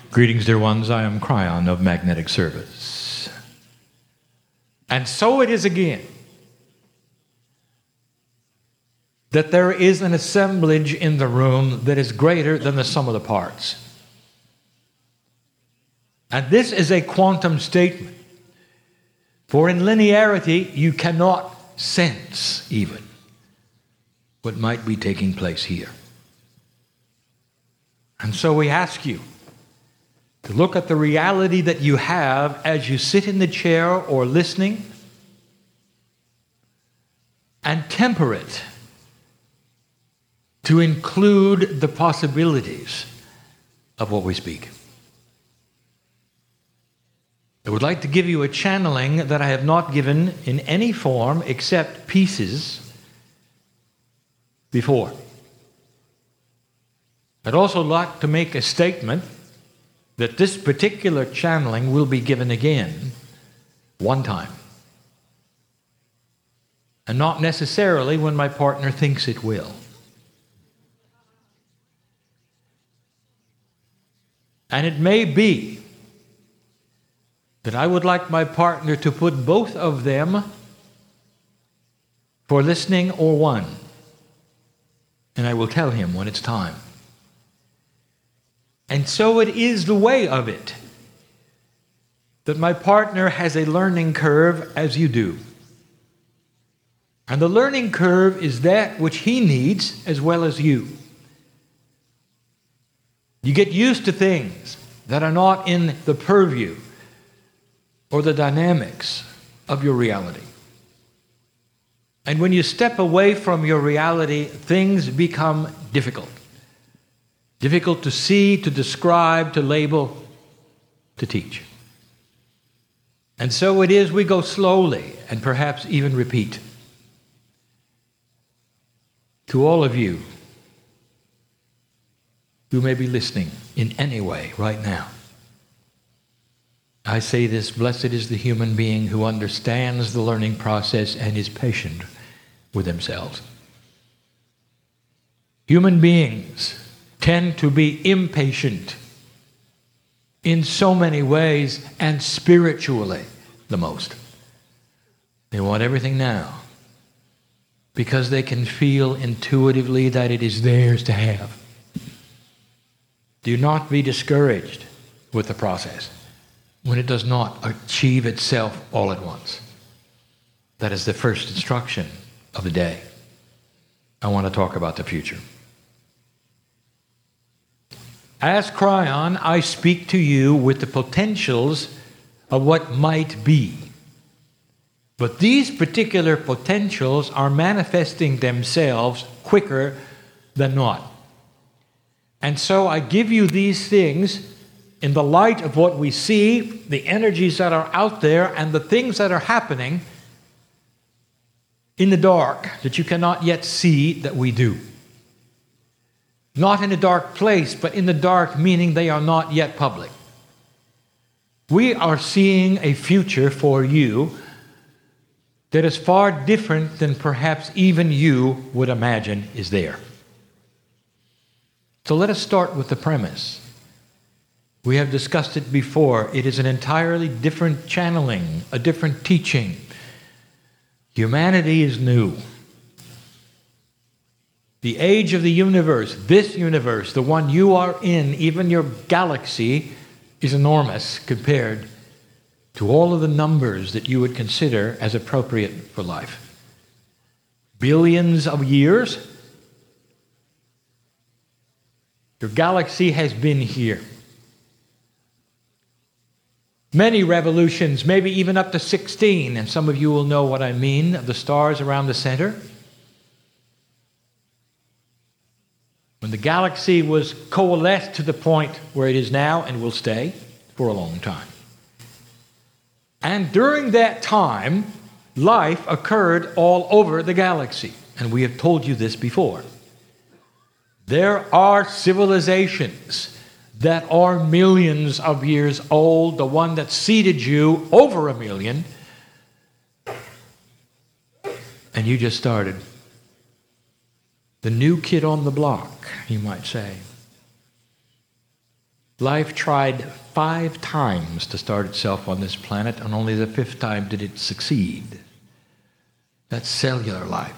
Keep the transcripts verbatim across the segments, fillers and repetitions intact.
Greetings, dear ones. I am Cryon of Magnetic Service. And so it is again that there is an assemblage in the room that is greater than the sum of the parts. And this is a quantum statement. For in linearity, you cannot sense even what might be taking place here. And so we ask you to look at the reality that you have as you sit in the chair or listening and temper it to include the possibilities of what we speak. I would like to give you a channeling that I have not given in any form except pieces before. I'd also like to make a statement that this particular channeling will be given again one time, and not necessarily when my partner thinks it will. And it may be that I would like my partner to put both of them for listening or one, and I will tell him when it's time. And so it is the way of it that my partner has a learning curve as you do. And the learning curve is that which he needs as well as you. You get used to things that are not in the purview or the dynamics of your reality. And when you step away from your reality, things become difficult. Difficult to see, to describe, to label, to teach. And so it is we go slowly and perhaps even repeat. To all of you who may be listening in any way right now, I say this: blessed is the human being who understands the learning process and is patient with themselves. Human beings tend to be impatient in so many ways, and spiritually the most. They want everything now because they can feel intuitively that it is theirs to have. Do not be discouraged with the process when it does not achieve itself all at once. That is the first instruction of the day. I want to talk about the future. As Cryon, I speak to you with the potentials of what might be. But these particular potentials are manifesting themselves quicker than not. And so I give you these things in the light of what we see, the energies that are out there, and the things that are happening in the dark that you cannot yet see that we do. Not in a dark place, but in the dark, meaning they are not yet public. We are seeing a future for you that is far different than perhaps even you would imagine is there. So let us start with the premise. We have discussed it before. It is an entirely different channeling, a different teaching. Humanity is new. The age of the universe, this universe, the one you are in, even your galaxy, is enormous compared to all of the numbers that you would consider as appropriate for life. Billions of years. Your galaxy has been here. Many revolutions, maybe even up to sixteen, and some of you will know what I mean, of the stars around the center. When the galaxy was coalesced to the point where it is now and will stay for a long time. And during that time, life occurred all over the galaxy. And we have told you this before. There are civilizations that are millions of years old. The one that seeded you, over a million. And you just started. The new kid on the block, you might say. Life tried five times to start itself on this planet, and only the fifth time did it succeed. That's cellular life.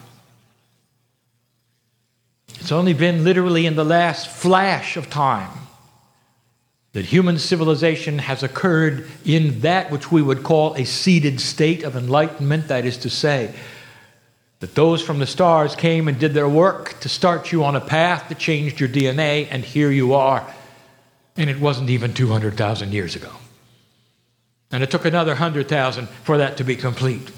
It's only been literally in the last flash of time that human civilization has occurred in that which we would call a seated state of enlightenment. That is to say, that those from the stars came and did their work to start you on a path that changed your D N A, and here you are. And it wasn't even two hundred thousand years ago. And it took another one hundred thousand for that to be complete.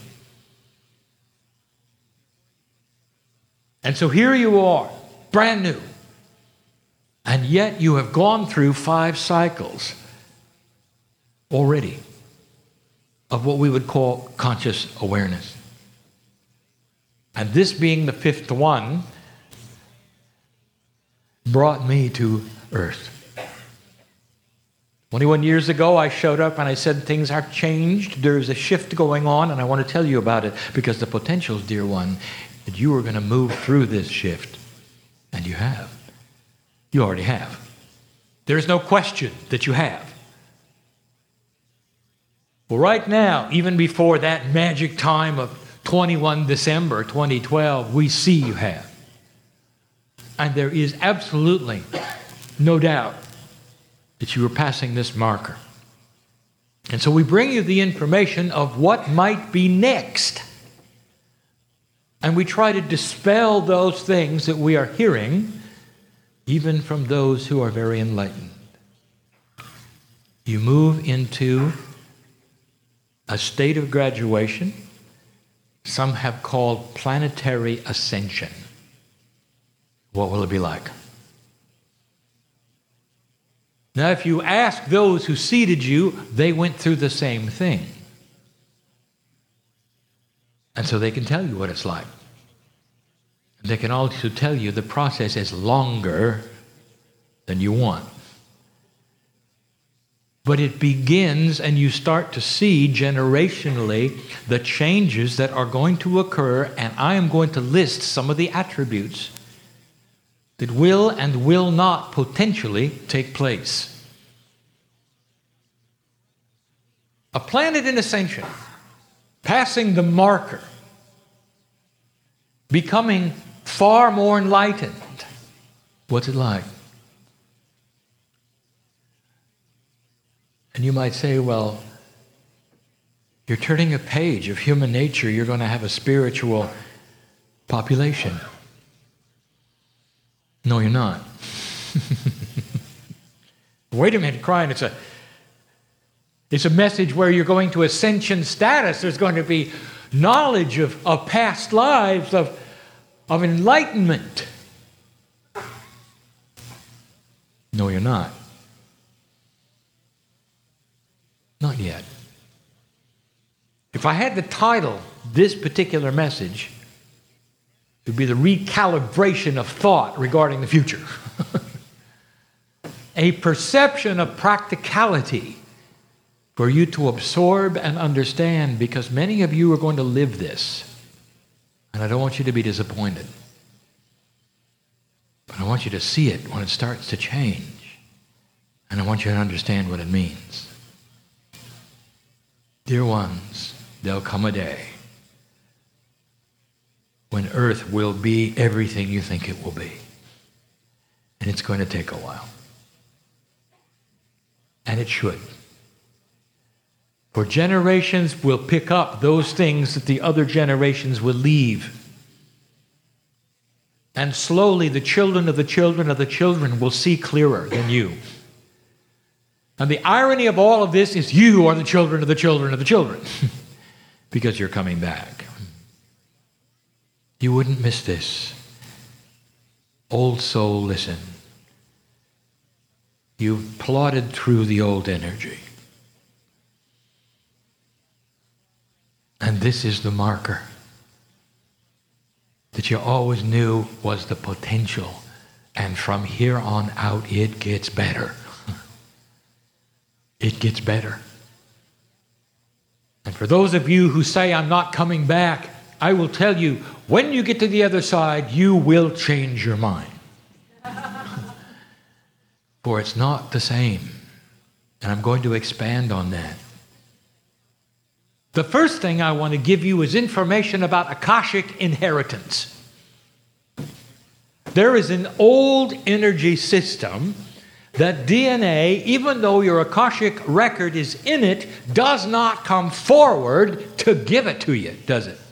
And so here you are, brand new. And yet you have gone through five cycles already of what we would call conscious awareness. And this being the fifth one brought me to earth. twenty-one years ago, I showed up and I said things have changed. There's a shift going on, and I want to tell you about it because the potential, dear one, that you are going to move through this shift. And you have. You already have. There's no question that you have. Well, right now, even before that magic time of twenty-first December twenty twelve, we see you have. And there is absolutely no doubt that you are passing this marker. And so we bring you the information of what might be next. And we try to dispel those things that we are hearing, even from those who are very enlightened. You move into a state of graduation, some have called planetary ascension. What will it be like? Now, if you ask those who seated you, they went through the same thing. And so they can tell you what it's like. They can also tell you the process is longer than you want. But it begins, and you start to see generationally the changes that are going to occur, and I am going to list some of the attributes that will and will not potentially take place. A planet in ascension, passing the marker, becoming far more enlightened. What's it like? And you might say, well, you're turning a page of human nature. You're going to have a spiritual population. No, you're not. Wait a minute, Brian. It's a, it's a message where you're going to ascension status. There's going to be knowledge of, of past lives, of, of enlightenment. No, you're not. Not yet. If I had to title this particular message, it would be the recalibration of thought regarding the future. A perception of practicality for you to absorb and understand, because many of you are going to live this. And I don't want you to be disappointed. But I want you to see it when it starts to change. And I want you to understand what it means. Dear ones, there'll come a day when Earth will be everything you think it will be. And it's going to take a while. And it should. For generations will pick up those things that the other generations will leave. And slowly the children of the children of the children will see clearer than you. And the irony of all of this is you are the children of the children of the children. Because you're coming back. You wouldn't miss this. Old soul, listen. You've plodded through the old energy. And this is the marker that you always knew was the potential. And from here on out, it gets better. It gets better. And for those of you who say, I'm not coming back, I will tell you, when you get to the other side, you will change your mind. For it's not the same. And I'm going to expand on that. The first thing I want to give you is information about Akashic inheritance. There is an old energy system that D N A, even though your Akashic record is in it, does not come forward to give it to you, does it?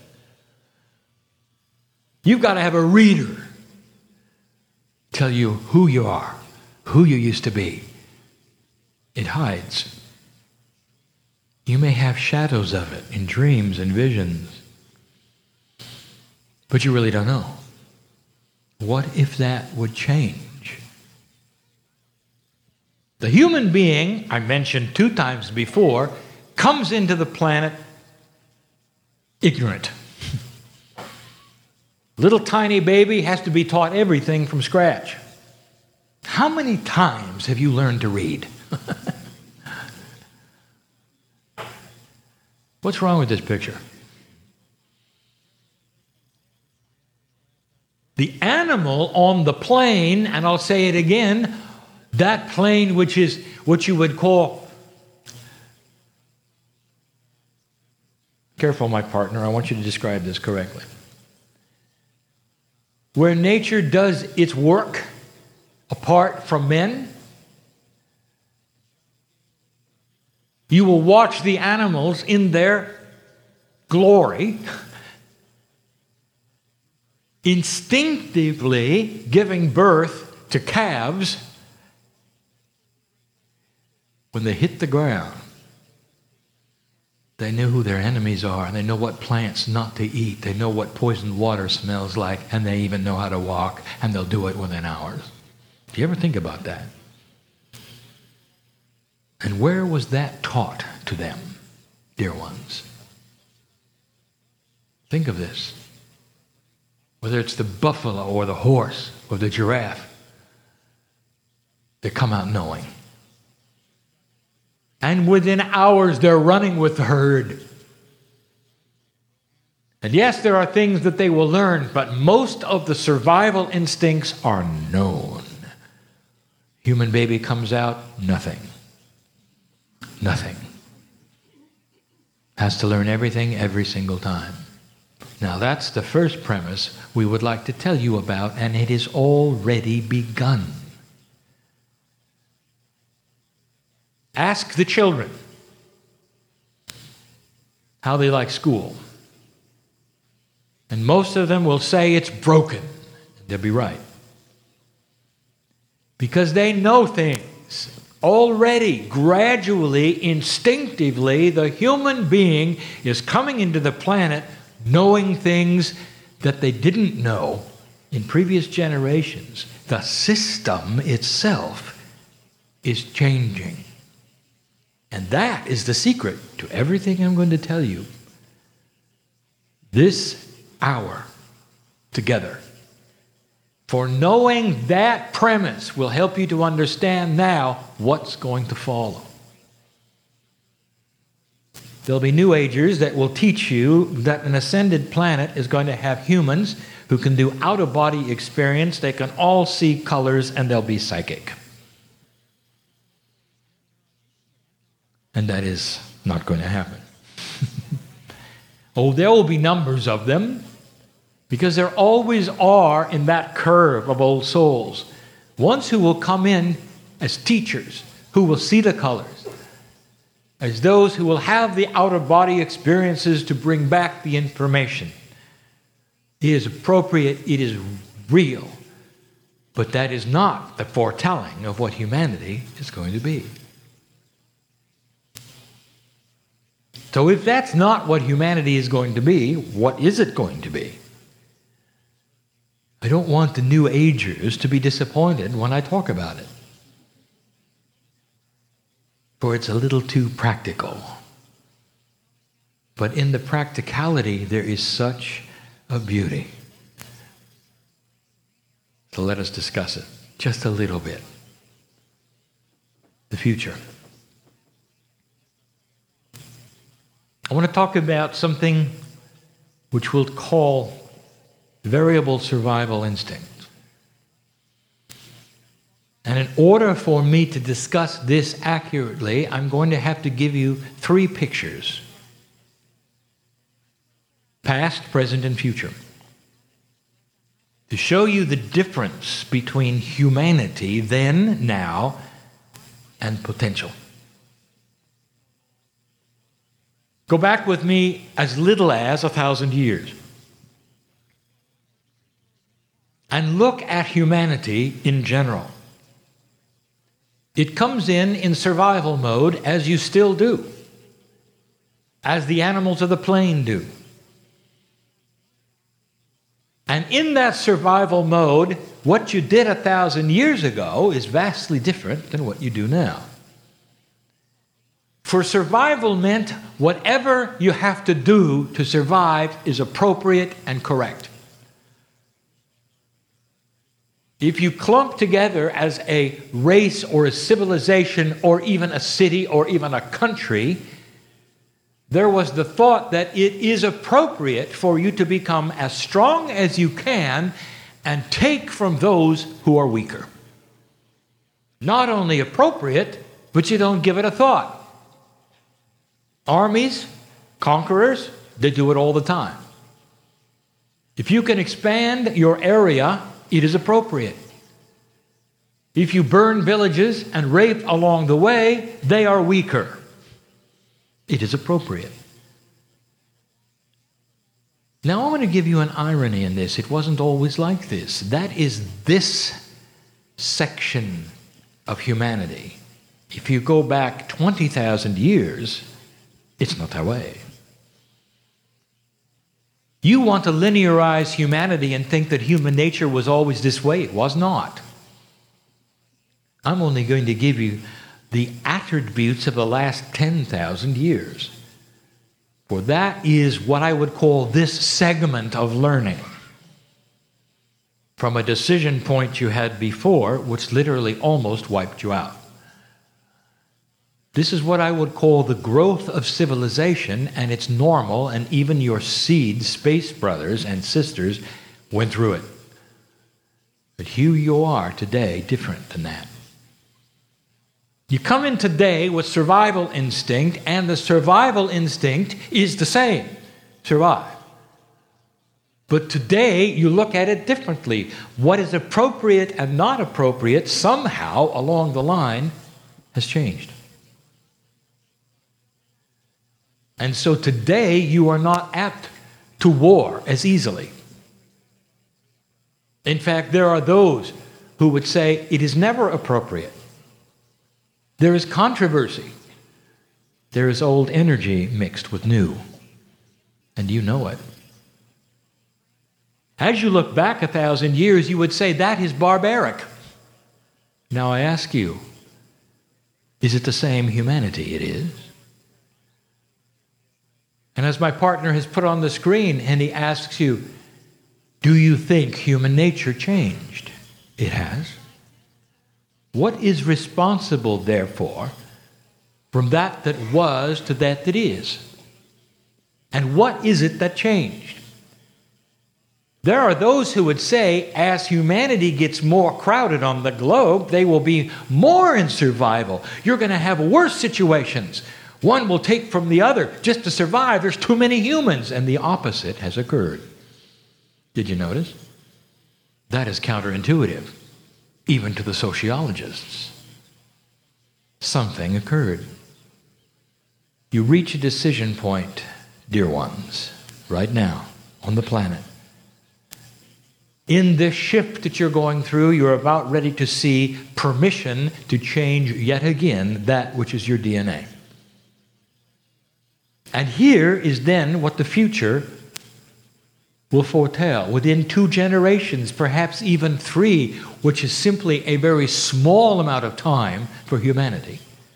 You've got to have a reader tell you who you are, who you used to be. It hides. You may have shadows of it in dreams and visions, but you really don't know. What if that would change? The human being, I mentioned two times before, comes into the planet ignorant. Little tiny baby has to be taught everything from scratch. How many times have you learned to read? What's wrong with this picture? The animal on the plane, and I'll say it again, that plane which is what you would call, careful my partner, I want you to describe this correctly. Where nature does its work apart from men, you will watch the animals in their glory instinctively giving birth to calves. When they hit the ground, they know who their enemies are, and they know what plants not to eat. They know what poisoned water smells like, and they even know how to walk, and they'll do it within hours. Do you ever think about that? And where was that taught to them, dear ones? Think of this. Whether it's the buffalo or the horse or the giraffe, they come out knowing. And within hours, they're running with the herd. And yes, there are things that they will learn, but most of the survival instincts are known. Human baby comes out, nothing. Nothing. Has to learn everything every single time. Now that's the first premise we would like to tell you about, and it is already begun. Ask the children how they like school. And most of them will say it's broken. They'll be right. Because they know things. Already, gradually, instinctively, the human being is coming into the planet knowing things that they didn't know in previous generations. The system itself is changing. And that is the secret to everything I'm going to tell you. This hour together. For knowing that premise will help you to understand now what's going to follow. There'll be New Agers that will teach you that an ascended planet is going to have humans who can do out-of-body experience. They can all see colors, and they'll be psychic. And that is not going to happen. Oh, there will be numbers of them, because there always are in that curve of old souls. Ones who will come in as teachers, who will see the colors, as those who will have the out-of-body experiences to bring back the information. It is appropriate, it is real, but that is not the foretelling of what humanity is going to be. So if that's not what humanity is going to be, what is it going to be? I don't want the New Agers to be disappointed when I talk about it. For it's a little too practical. But in the practicality, there is such a beauty. So let us discuss it just a little bit. The future. I want to talk about something which we'll call variable survival instinct. And in order for me to discuss this accurately, I'm going to have to give you three pictures: past, present, and future, to show you the difference between humanity then, now, and potential. Go back with me as little as a thousand years and look at humanity in general. It comes in in survival mode, as you still do, as the animals of the plain do. And in that survival mode, what you did a thousand years ago is vastly different than what you do now. For survival meant whatever you have to do to survive is appropriate and correct. If you clump together as a race or a civilization or even a city or even a country, there was the thought that it is appropriate for you to become as strong as you can and take from those who are weaker. Not only appropriate, but you don't give it a thought. Armies, conquerors, they do it all the time. If you can expand your area, it is appropriate. If you burn villages and rape along the way, they are weaker. It is appropriate. Now, I want to give you an irony in this. It wasn't always like this. That is this section of humanity. If you go back twenty thousand years, it's not that way. You want to linearize humanity and think that human nature was always this way. It was not. I'm only going to give you the attributes of the last ten thousand years. For that is what I would call this segment of learning. From a decision point you had before, which literally almost wiped you out. This is what I would call the growth of civilization, and it's normal, and even your seed, space brothers and sisters, went through it. But here you are today, different than that. You come in today with survival instinct, and the survival instinct is the same: survive. But today, you look at it differently. What is appropriate and not appropriate, somehow along the line, has changed. And so today, you are not apt to war as easily. In fact, there are those who would say it is never appropriate. There is controversy. There is old energy mixed with new. And you know it. As you look back a thousand years, you would say that is barbaric. Now I ask you, is it the same humanity? It is. And as my partner has put on the screen, and he asks you, do you think human nature changed? It has. What is responsible, therefore, from that that was to that that is? And what is it that changed? There are those who would say, as humanity gets more crowded on the globe, they will be more in survival. You're going to have worse situations. One will take from the other just to survive. There's too many humans. And the opposite has occurred. Did you notice? That is counterintuitive, even to the sociologists. Something occurred. You reach a decision point, dear ones, right now on the planet. In this shift that you're going through, you're about ready to see permission to change yet again that which is your D N A. And here is then what the future will foretell. Within two generations, perhaps even three, which is simply a very small amount of time for humanity,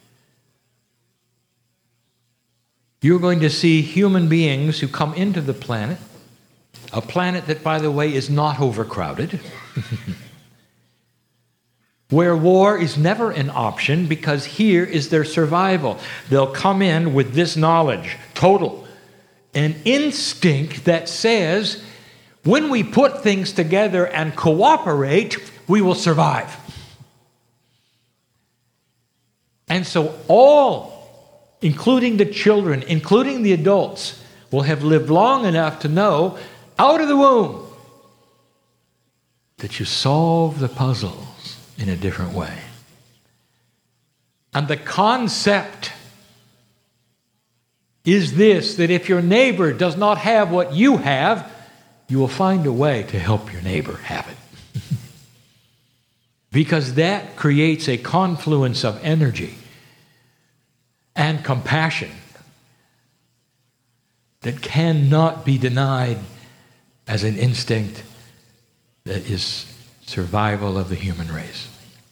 you're going to see human beings who come into the planet, a planet that, by the way, is not overcrowded, where war is never an option because here is their survival. They'll come in with this knowledge, total, an instinct that says, when we put things together and cooperate, we will survive. And so all, including the children, including the adults, will have lived long enough to know, out of the womb, that you solve the puzzles in a different way. And the concept is this, that if your neighbor does not have what you have, you will find a way to help your neighbor have it. Because that creates a confluence of energy and compassion that cannot be denied as an instinct that is survival of the human race.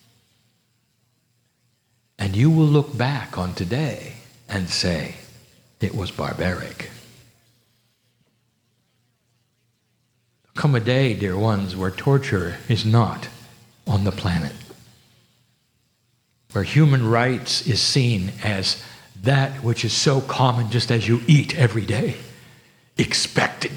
And you will look back on today and say, it was barbaric. Come a day, dear ones, where torture is not on the planet, where human rights is seen as that which is so common, just as you eat every day, expected,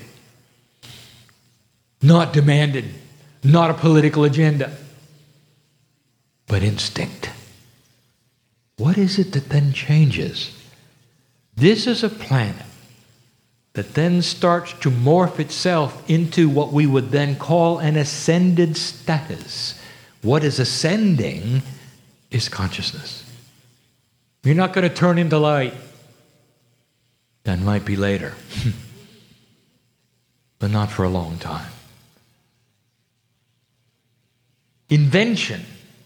not demanded, not a political agenda, but instinct. What is it that then changes? This is a planet that then starts to morph itself into what we would then call an ascended status. What is ascending is consciousness. You're not going to turn into light. That might be later. But not for a long time. Invention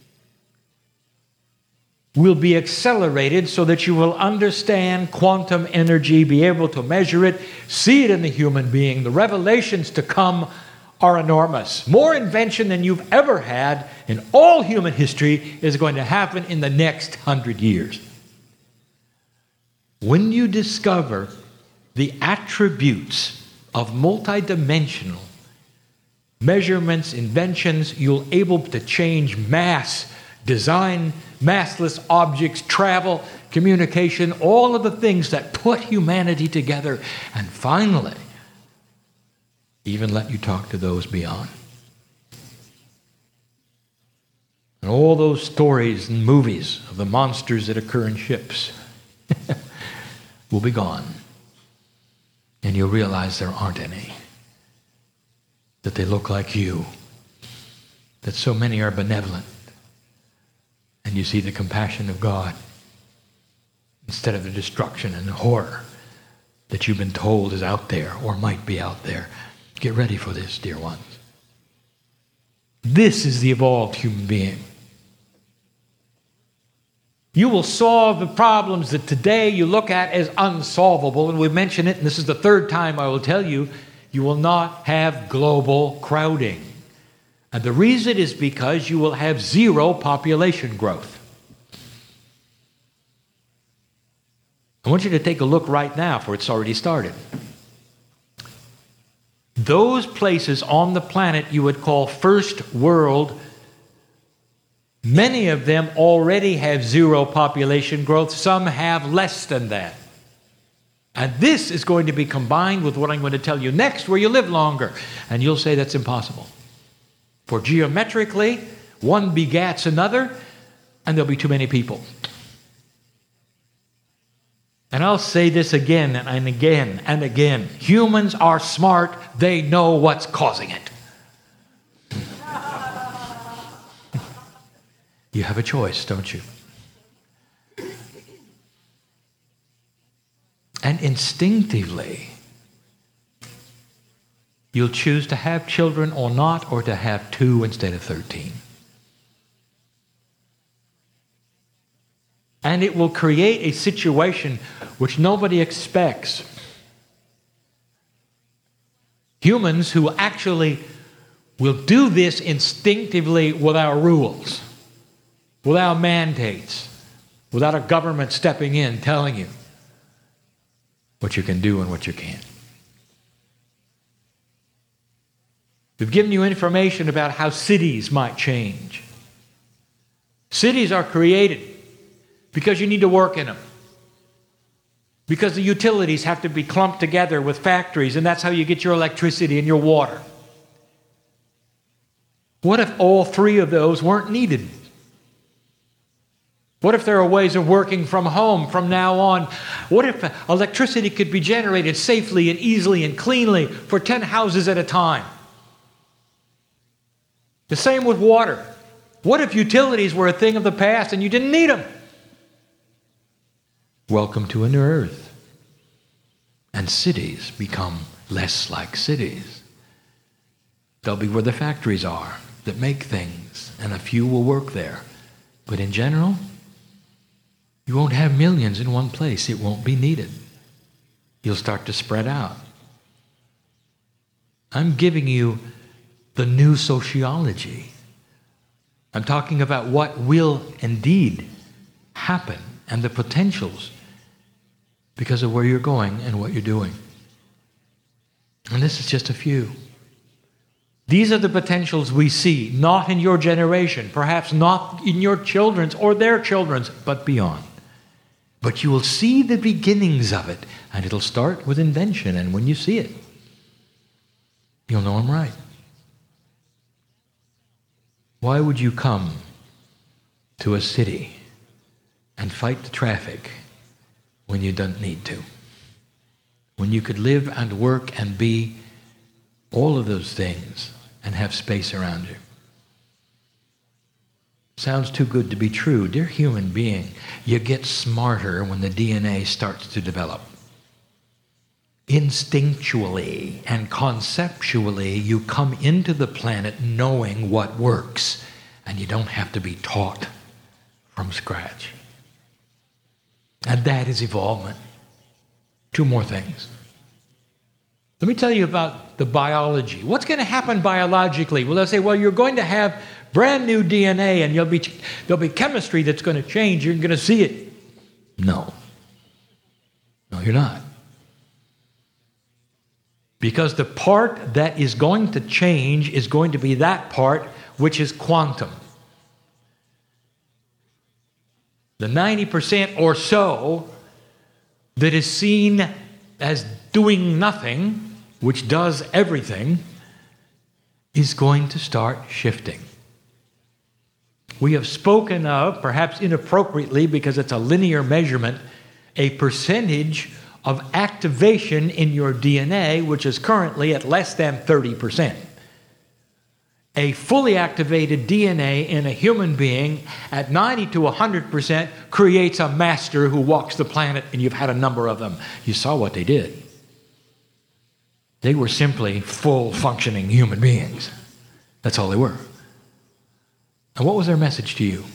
will be accelerated so that you will understand quantum energy, be able to measure it, see it in the human being. The revelations to come are enormous. More invention than you've ever had in all human history is going to happen in the next hundred years. When you discover the attributes of multidimensional measurements, inventions, you'll be able to change mass, design massless objects, travel, communication, all of the things that put humanity together, and finally, even let you talk to those beyond. And all those stories and movies of the monsters that occur in ships will be gone. And you'll realize there aren't any. That they look like you. That so many are benevolent. And you see the compassion of God instead of the destruction and the horror that you've been told is out there or might be out there. Get ready for this, dear ones. This is the evolved human being. You will solve the problems that today you look at as unsolvable, and we mention it, and this is the third time I will tell you, you will not have global crowding. And the reason is because you will have zero population growth. I want you to take a look right now, for it's already started. Those places on the planet you would call first world, many of them already have zero population growth. Some have less than that. And this is going to be combined with what I'm going to tell you next, where you live longer. And you'll say that's impossible. For geometrically, one begats another, and there'll be too many people. And I'll say this again and again and again. Humans are smart. They know what's causing it. You have a choice, don't you? And instinctively, you'll choose to have children or not, or to have two instead of thirteen. And it will create a situation which nobody expects. Humans who actually will do this instinctively without rules, without mandates, without a government stepping in telling you what you can do and what you can't. We've given you information about how cities might change. Cities are created because you need to work in them. Because the utilities have to be clumped together with factories, and that's how you get your electricity and your water. What if all three of those weren't needed? What if there are ways of working from home from now on? What if electricity could be generated safely and easily and cleanly for ten houses at a time? The same with water. What if utilities were a thing of the past and you didn't need them? Welcome to a new earth. And cities become less like cities. They'll be where the factories are that make things, and a few will work there. But in general, you won't have millions in one place. It won't be needed. You'll start to spread out. I'm giving you the new sociology. I'm talking about what will indeed happen and the potentials because of where you're going and what you're doing. And this is just a few. These are the potentials we see, not in your generation, perhaps not in your children's or their children's, but beyond. But you will see the beginnings of it, and it'll start with invention, and when you see it, you'll know I'm right. Why would you come to a city and fight the traffic when you don't need to? When you could live and work and be all of those things and have space around you. Sounds too good to be true. Dear human being, you get smarter when the D N A starts to develop. Instinctually and conceptually, you come into the planet knowing what works, and you don't have to be taught from scratch. And that is evolvement. Two more things. Let me tell you about the biology. What's going to happen biologically? Well, they'll say, well, you're going to have brand new D N A and you'll be, there'll be chemistry that's going to change. You're going to see it. No. No, you're not. Because the part that is going to change is going to be that part which is quantum. The ninety percent or so that is seen as doing nothing, which does everything, is going to start shifting. We have spoken of, perhaps inappropriately because it's a linear measurement, a percentage of activation in your D N A, which is currently at less than thirty percent. A fully activated D N A in a human being at ninety to one hundred percent creates a master who walks the planet, and you've had a number of them. You saw what they did. They were simply full functioning human beings. That's all they were. And what was their message to you?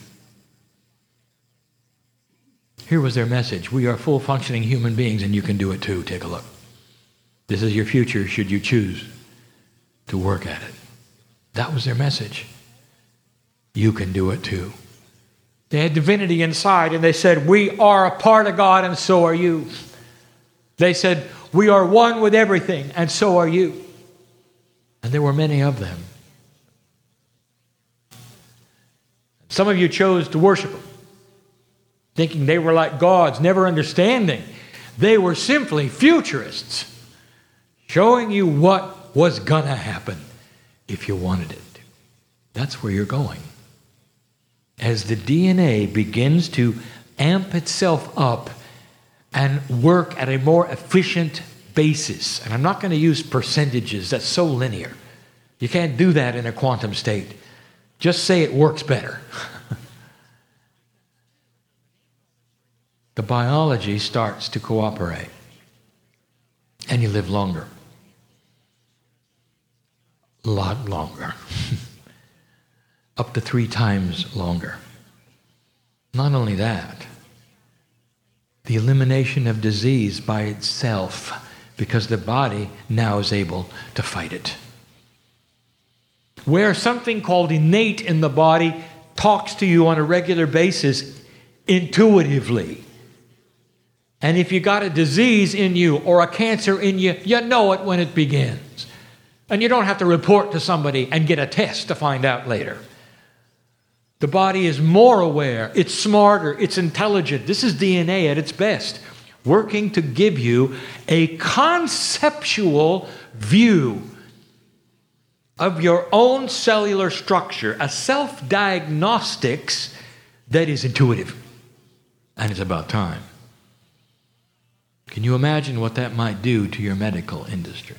Here was their message. We are full functioning human beings and you can do it too. Take a look. This is your future should you choose to work at it. That was their message. You can do it too. They had divinity inside and they said, we are a part of God and so are you. They said, we are one with everything and so are you. And there were many of them. Some of you chose to worship them, thinking they were like gods, never understanding. They were simply futurists, showing you what was going to happen if you wanted it. That's where you're going. As the D N A begins to amp itself up and work at a more efficient basis, and I'm not going to use percentages, that's so linear. You can't do that in a quantum state. Just say it works better. The biology starts to cooperate, and you live longer. A lot longer. Up to three times longer. Not only that, the elimination of disease by itself, because the body now is able to fight it. Where something called innate in the body talks to you on a regular basis intuitively. And if you got a disease in you or a cancer in you, you know it when it begins. And you don't have to report to somebody and get a test to find out later. The body is more aware, it's smarter, it's intelligent. This is D N A at its best, working to give you a conceptual view of your own cellular structure, a self-diagnostics that is intuitive. And it's about time. Can you imagine what that might do to your medical industry?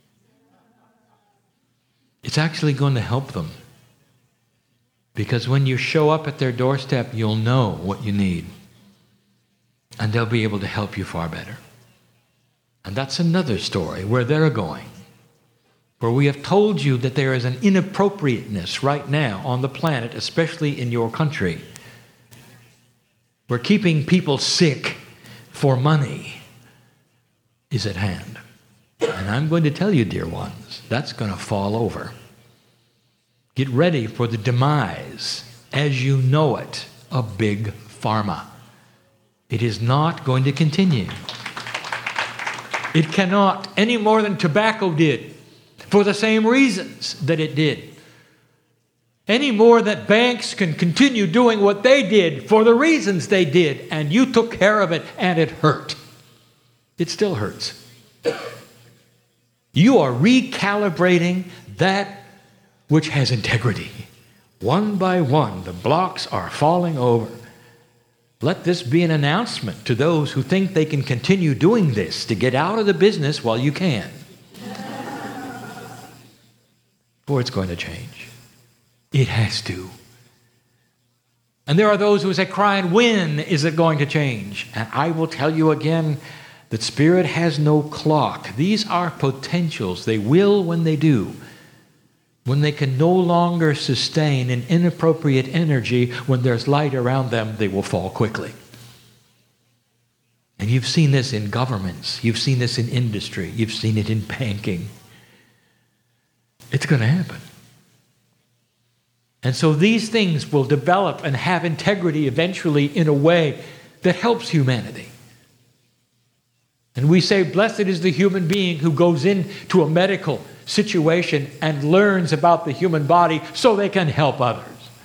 It's actually going to help them. Because when you show up at their doorstep, you'll know what you need. And they'll be able to help you far better. And that's another story where they're going. Where we have told you that there is an inappropriateness right now on the planet, especially in your country. Where keeping people sick for money is at hand. And I'm going to tell you, dear ones, that's going to fall over. Get ready for the demise, as you know it, of Big Pharma. It is not going to continue. It cannot, any more than tobacco did, for the same reasons that it did. Any more that banks can continue doing what they did for the reasons they did, and you took care of it and it hurt. It still hurts. You are recalibrating that which has integrity. One by one, the blocks are falling over. Let this be an announcement to those who think they can continue doing this to get out of the business while you can. For it's going to change. It has to. And there are those who say, crying, when is it going to change? And I will tell you again that Spirit has no clock. These are potentials. They will when they do. When they can no longer sustain an inappropriate energy, when there's light around them, they will fall quickly. And you've seen this in governments. You've seen this in industry. You've seen it in banking. It's going to happen. And so these things will develop and have integrity eventually in a way that helps humanity. And we say, blessed is the human being who goes into a medical situation and learns about the human body so they can help others.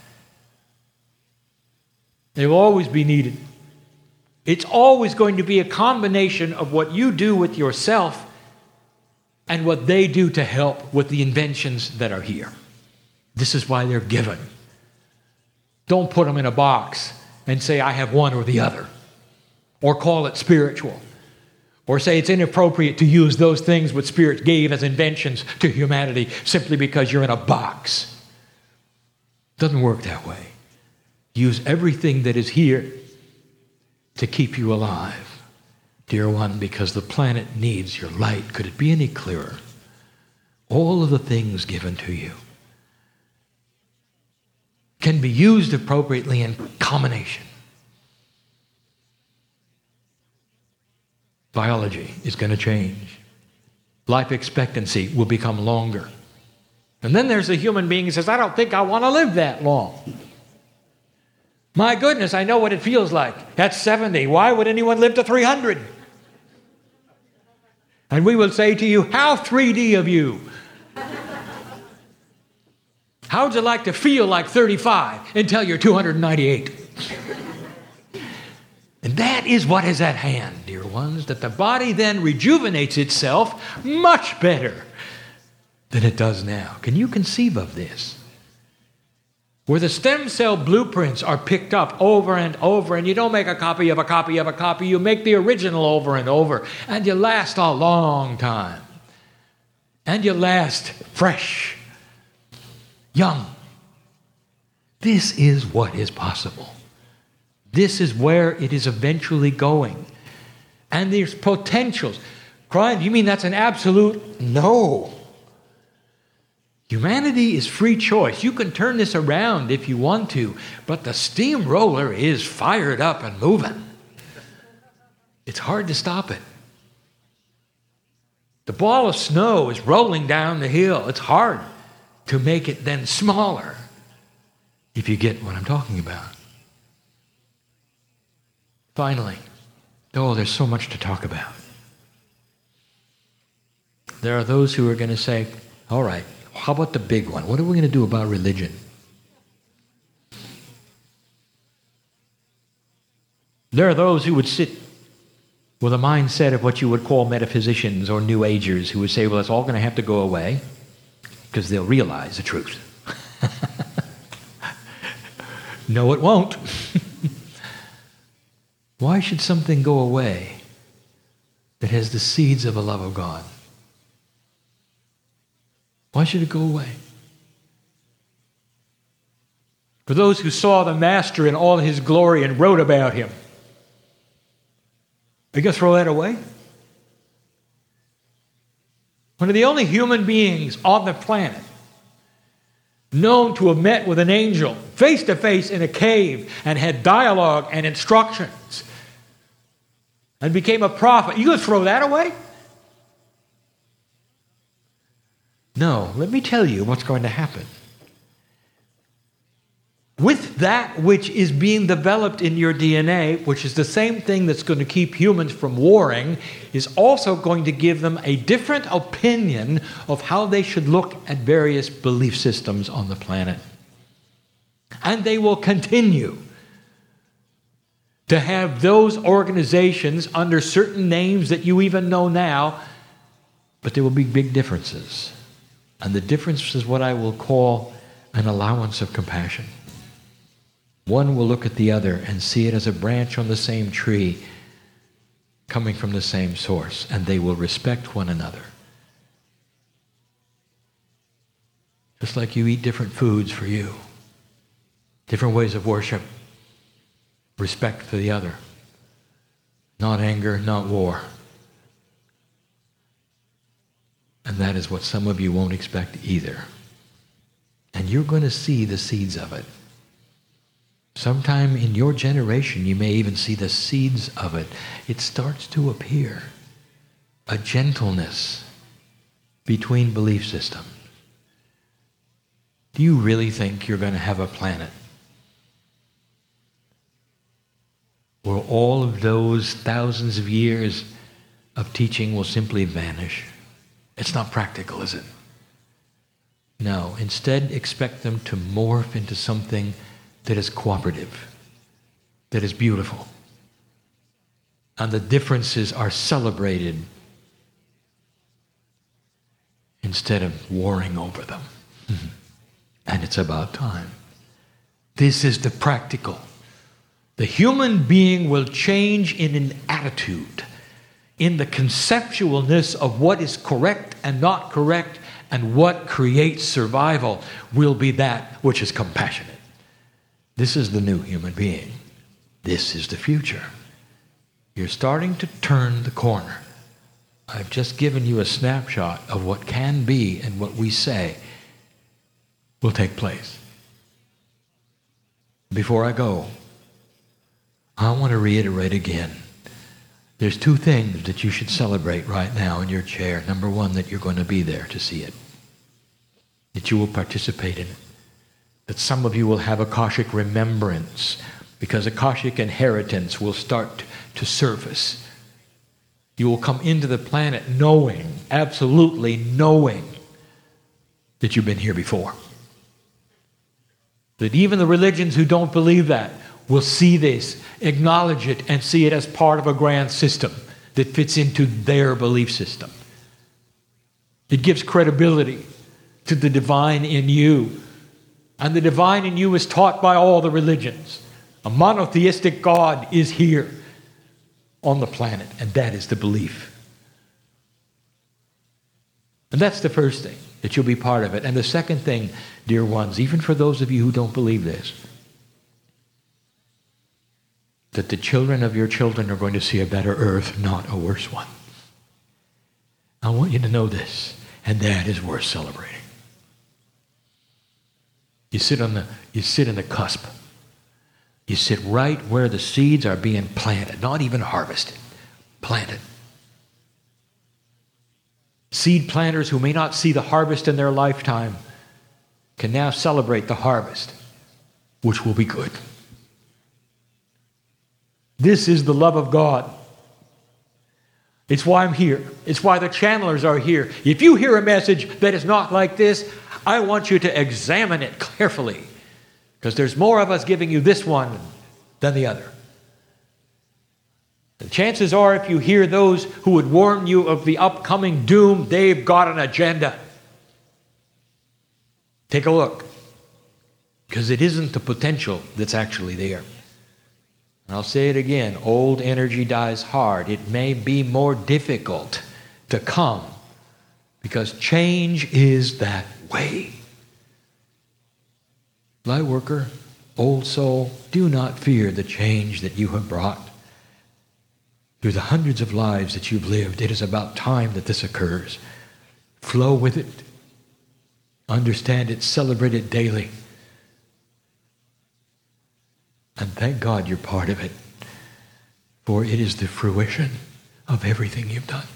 They will always be needed. It's always going to be a combination of what you do with yourself and what they do to help with the inventions that are here. This is why they're given. Don't put them in a box and say, I have one or the other. Or call it spiritual. Or say it's inappropriate to use those things what Spirit gave as inventions to humanity simply because you're in a box. It doesn't work that way. Use everything that is here to keep you alive, dear one, because the planet needs your light. Could it be any clearer? All of the things given to you can be used appropriately in combination. Biology is going to change. Life expectancy will become longer. And then there's a human being who says, I don't think I want to live that long. My goodness, I know what it feels like. At seventy, why would anyone live to three hundred? And we will say to you, how three D of you. How would you like to feel like thirty-five until you're two hundred ninety-eight? And that is what is at hand, dear ones, that the body then rejuvenates itself much better than it does now. Can you conceive of this? Where the stem cell blueprints are picked up over and over, and you don't make a copy of a copy of a copy, you make the original over and over, and you last a long time. And you last fresh, young. This is what is possible. This is where it is eventually going. And there's potentials. Brian, you mean that's an absolute? No. Humanity is free choice. You can turn this around if you want to, but the steamroller is fired up and moving. It's hard to stop it. The ball of snow is rolling down the hill. It's hard to make it then smaller, if you get what I'm talking about. Finally, oh, there's so much to talk about. There are those who are going to say, all right, how about the big one? What are we going to do about religion? There are those who would sit with a mindset of what you would call metaphysicians or New Agers who would say, well, it's all going to have to go away because they'll realize the truth. No, it won't. Why should something go away that has the seeds of a love of God? Why should it go away? For those who saw the Master in all his glory and wrote about him, are you going to throw that away? One of the only human beings on the planet known to have met with an angel face to face in a cave and had dialogue and instructions and became a prophet. You going to throw that away? No, let me tell you what's going to happen. With that which is being developed in your D N A, which is the same thing that's going to keep humans from warring, is also going to give them a different opinion of how they should look at various belief systems on the planet. And they will continue to have those organizations under certain names that you even know now, but there will be big differences. And the difference is what I will call an allowance of compassion. One will look at the other and see it as a branch on the same tree coming from the same source, and they will respect one another. Just like you eat different foods for you, different ways of worship, respect for the other, not anger, not war. And that is what some of you won't expect either. And you're going to see the seeds of it. Sometime in your generation, you may even see the seeds of it. It starts to appear. A gentleness between belief systems. Do you really think you're going to have a planet where all of those thousands of years of teaching will simply vanish? It's not practical, is it? No. Instead, expect them to morph into something that is cooperative, that is beautiful. And the differences are celebrated instead of warring over them. And it's about time. This is the practical. The human being will change in an attitude, in the conceptualness of what is correct and not correct, and what creates survival will be that which is compassionate. This is the new human being. This is the future. You're starting to turn the corner. I've just given you a snapshot of what can be and what we say will take place. Before I go, I want to reiterate again. There's two things that you should celebrate right now in your chair. Number one, that you're going to be there to see it. That you will participate in it. That some of you will have Akashic remembrance, because Akashic inheritance will start to surface. You will come into the planet knowing, absolutely knowing, that you've been here before. That even the religions who don't believe that will see this, acknowledge it, and see it as part of a grand system that fits into their belief system. It gives credibility to the divine in you. And the divine in you is taught by all the religions. A monotheistic God is here on the planet, and that is the belief. And that's the first thing, that you'll be part of it. And the second thing, dear ones, even for those of you who don't believe this, that the children of your children are going to see a better earth, not a worse one. I want you to know this, and that is worth celebrating. You sit on the, you sit in the cusp. You sit right where the seeds are being planted, not even harvested, planted. Seed planters who may not see the harvest in their lifetime can now celebrate the harvest, which will be good. This is the love of God. It's why I'm here. It's why the channelers are here. If you hear a message that is not like this, I want you to examine it carefully, because there's more of us giving you this one than the other. The chances are, if you hear those who would warn you of the upcoming doom, they've got an agenda. Take a look, because it isn't the potential that's actually there. I'll say it again, old energy dies hard. It may be more difficult to come because change is that way. Light worker, old soul, do not fear the change that you have brought. Through the hundreds of lives that you've lived, it is about time that this occurs. Flow with it. Understand it. Celebrate it daily. And thank God you're part of it. For it is the fruition of everything you've done.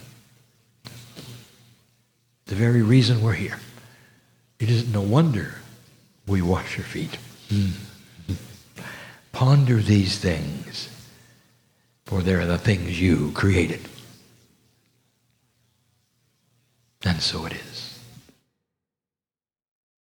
The very reason we're here. It isn't no wonder we wash your feet. Mm. Ponder these things, for they are the things you created. And so it is.